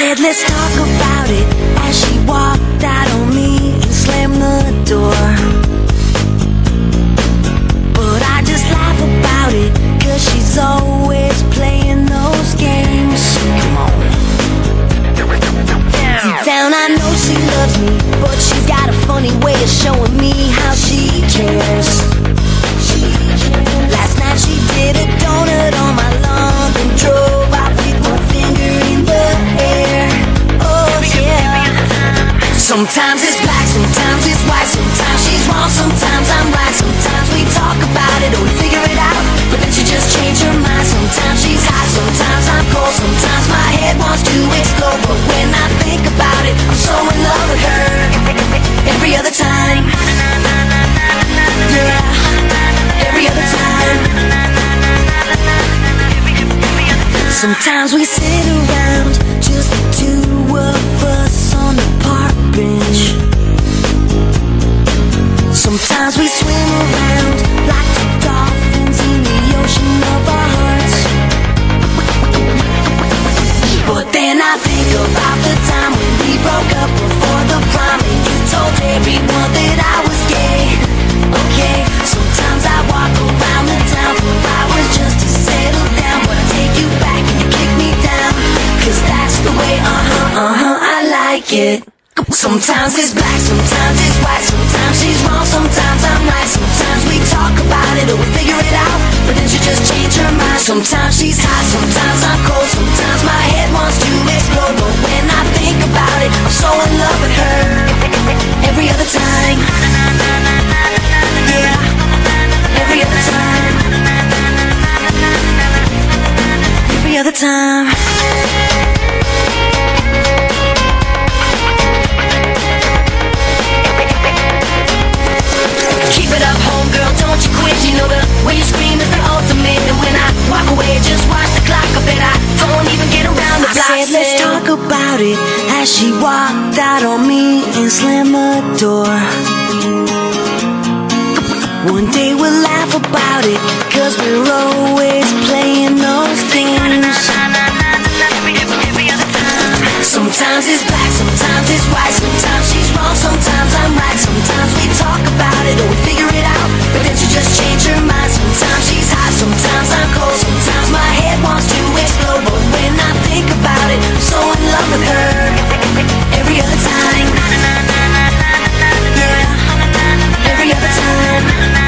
said, let's talk about it, as she walked out on me and slammed the door. But I just laugh about it, cause she's always playing those games. Come on. Deep down I know she loves me, but she's got a funny way of showing me how she cares. Last night she did a donut on my lawn and drove out with one finger in the air. Oh yeah. Sometimes it's black, sometimes it's white, sometimes she's wrong, sometimes I'm right. Sometimes we talk about it or we figure it out, but then she just changed her mind. Sometimes she's hot, sometimes I'm cold, sometimes my head wants to explode. But when I think about it, I'm so in love with her every other time. Yeah, every other time. Sometimes we sit around, just the two of us on the park bench. Sometimes we swim around like the dolphins in the ocean of our hearts. But then I think about the time when we broke up before the prom, and you told everyone that I was gay. Okay, sometimes I walk around the town for hours just to settle down, but I take you back and you kick me down, cause that's the way, I like it. Sometimes it's black, sometimes it's white, sometimes she's wrong, sometimes I'm right. Sometimes we talk about it or we figure it out, but then she just changed her mind. Sometimes she's hot, sometimes I'm cold, sometimes my head wants to explode. But when I think about it, I'm so in love with her every other time. Yeah, every other time. Every other time. Keep it up, homegirl, don't you quit. You know the way you scream is the ultimate. And when I walk away, just watch the clock. I bet I don't even get around the block. I said, let's talk about it, as she walked out on me and slammed the door. One day we'll laugh about it, cause we're always playing those games. Sometimes it's black, sometimes it's white, sometimes she's wrong, sometimes I'm right. Sometimes we talk about it or we figure it out, but then she just changed her mind. Sometimes she's hot, sometimes I'm cold, sometimes my head wants to explode. But when I think about it, I'm so in love with her every other time. Yeah, every other time.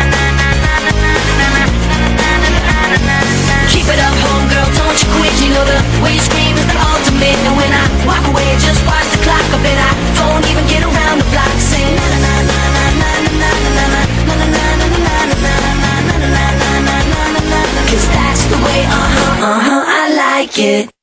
Keep it up, homegirl, don't you quit. You know the way you scream is the ultimate. And when I walk away, just watch the clock. I bet I don't even get around the block. Sing na na na na na na na na na na na na na na na. Cause that's the way, I like it.